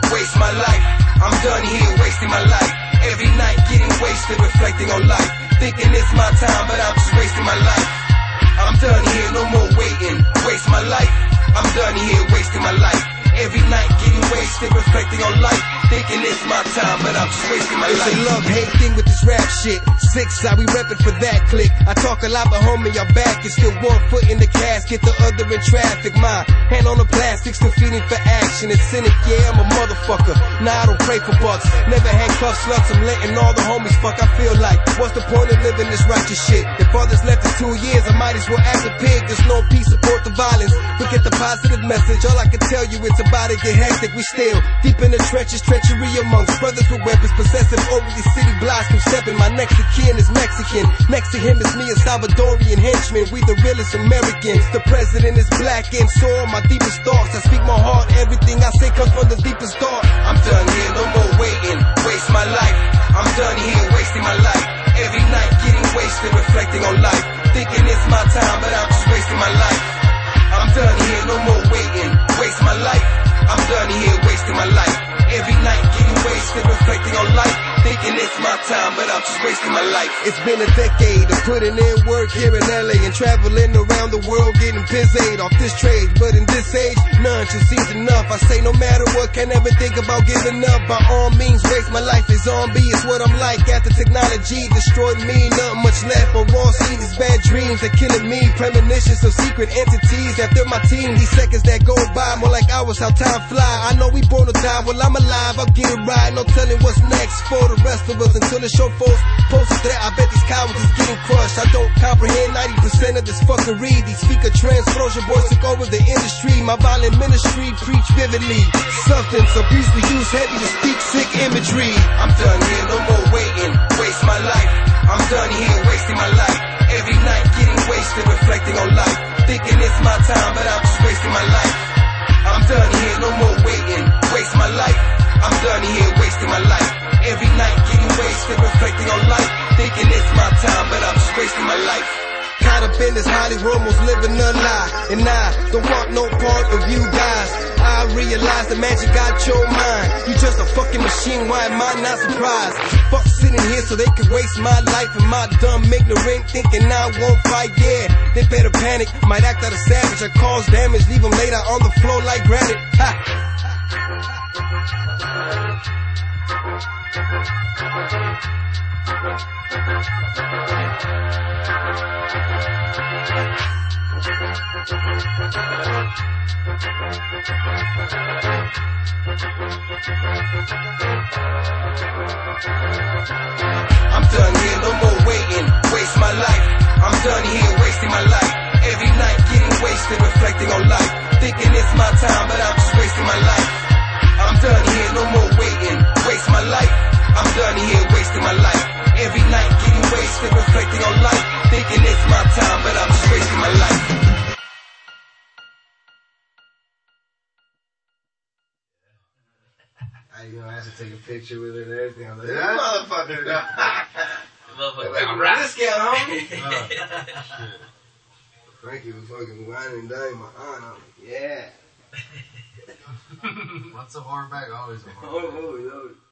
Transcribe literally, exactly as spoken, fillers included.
waste my life. I'm done here wasting my life. Every night getting wasted, reflecting on life. Thinking it's my time, but I'm just wasting my life. I'm done here, no more waiting. Waste my life. I'm done here wasting my life. Every night getting wasted, reflecting on life. Thinking it's my time, but I'm just wasting my it's life. It's a love-hate thing with this rap shit. Six side, we reppin' for that click. I talk a lot, but homie, your back is still one foot in the casket, the other in traffic. My hand on the plastic, still feeding for action. It's cynic, yeah, I'm a motherfucker. Nah, I don't pray for bucks. Never handcuff sluts, I'm letting all the homies fuck. I feel like, what's the point of living this righteous shit? If others left in two years, I might as well act a pig. There's no peace, support the violence. Forget the positive message. All I can tell you, it's about to get hectic. We still deep in the trenches, treachery amongst brothers with weapons, possessive over these city blocks. Keep stepping. My next of kin is Mexican. Next to him is me, a Salvadorian henchman. We the realest Americans. The president is black, and so are my deepest thoughts. I speak my heart. Everything I say comes from the deepest thought. I'm done here, no more waiting. Waste my life. I'm done here wasting my life. Every night getting wasted, reflecting on life. Thinking it's my time, but I'm just wasting my life. I'm done here, no more waiting. Waste my life. I'm done here wasting my life. Every night getting wasted, reflecting on life. Thinking it's my time, but I'm just wasting my life. It's been a decade of putting in work here in L A and traveling around the world getting pissed off this trade. But in this age, none should seems enough. I say no matter what, can't ever think about giving up. By all means, waste my life is zombie. It's what I'm like after technology destroyed me. Nothing much left. But all see these bad dreams are killing me. Premonitions of secret entities after my team. These seconds that go by more like hours, how time fly. I know we born to die. Well, I'm alive. I'll get it right. No telling what's next for the rest of us until the show folks posts that. I bet these cowards is getting crushed. I don't comprehend ninety percent of this fuckery. These speaker transfrosion boys took over the industry. My violent ministry preach vividly. Substance abuse we use heavy to speak sick imagery. I'm done here, no more waiting. Waste my life. I'm done here wasting my life. Every night getting wasted, reflecting on life. Thinking it's my time, but I'm just wasting my life. I'm done here, no more waiting. Waste my life. I'm done here wasting my life. Every night getting wasted, reflecting on life. Thinking it's my time, but I'm just wasting my life. Caught up in this Hollywood, almost living a lie. And I don't want no part of you guys. I realize the magic got your mind. You just a fucking machine, why am I not surprised? Fuck sitting here so they can waste my life. And my dumb ignorant thinking I won't fight, yeah. They better panic, might act out of savage or cause damage. Leave them later on the floor like granite. Ha! I'm done here, no more waiting. Waste my life. I'm done here wasting my life. Every night getting wasted, reflecting on life. Thinking it's my time, but I'm just wasting my life. I'm done here, no more waiting. Waste my life. I'm done here wasting my life. Every night getting wasted, reflecting on life. Thinking it's my time, but I'm just wasting my life. You know, I had to take a picture with it and everything. I was like, Motherfucker. Motherfucker. Like, I'm ready to scale, homie. Frankie was fucking whining and dying my aunt. I'm like, yeah. What's a hard bag? Always a hard bag. Oh, oh, oh.